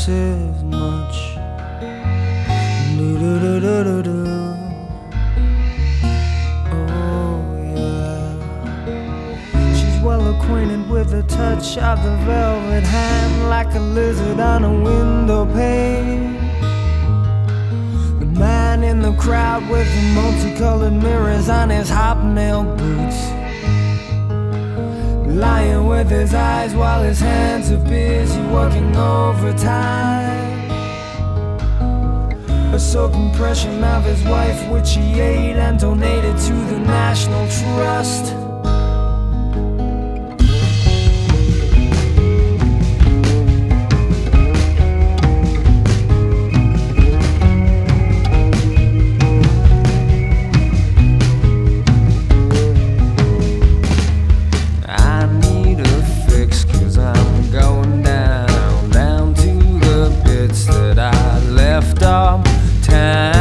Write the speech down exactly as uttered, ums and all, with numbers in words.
says much. Do-do-do-do-do-do. Oh yeah. She's well acquainted with the touch of the velvet hand, like a lizard on a window pane. The man in the crowd with the multicolored mirrors on his hobnail boots, lying with his eyes while his hands are busy working overtime. A soaked impression of his wife, which he ate and donated to the National Trust. I need a fix, 'cause I'm going down, down to the bits that I left off. Time